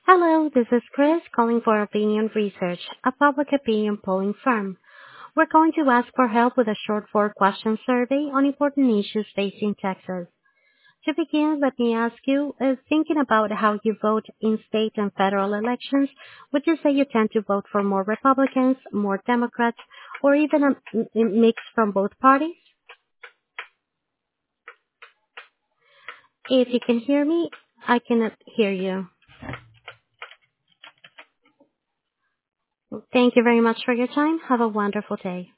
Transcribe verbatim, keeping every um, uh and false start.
Hello, this is Chris calling for Opinion Research, a public opinion polling firm. We're going to ask for help with a short four-question survey on important issues facing Texas. To begin, let me ask you, uh, thinking about how you vote in state and federal elections, would you say you tend to vote for more Republicans, more Democrats, or even a m- m- mix from both parties? If you can hear me, I cannot hear you. Thank you very much for your time. Have a wonderful day.